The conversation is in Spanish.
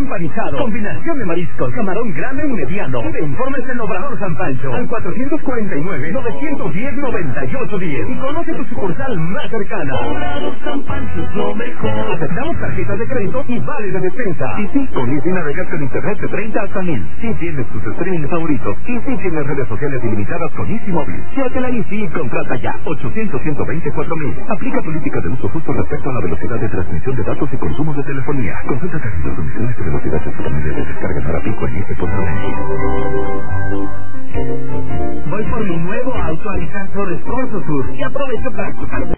empanizado, combinación de mariscos, camarón grande y mediano. Pide informes en Obrador San Pancho al 449-910-9810 y conoce tu sucursal más cercana. Obrador San Pancho es lo mejor. Aceptamos tarjetas de crédito y vales de despensa. Y sí, con Easy navegas con internet de 30 hasta 1000. Sí tienes tus streaming favoritos. Y sí tienes redes sociales ilimitadas con Easy Móvil. Llévatela Easy y contrata ya. 800-124-1000. Aplica políticas de uso justo respecto a la velocidad de transmisión de datos y consumo de telefonía. Consulta términos, condiciones y velocidad disponible de descarga para pico en Easy.mx. Voy por mi nuevo auto Alcázar Sport Sur y aprovecho para escuchar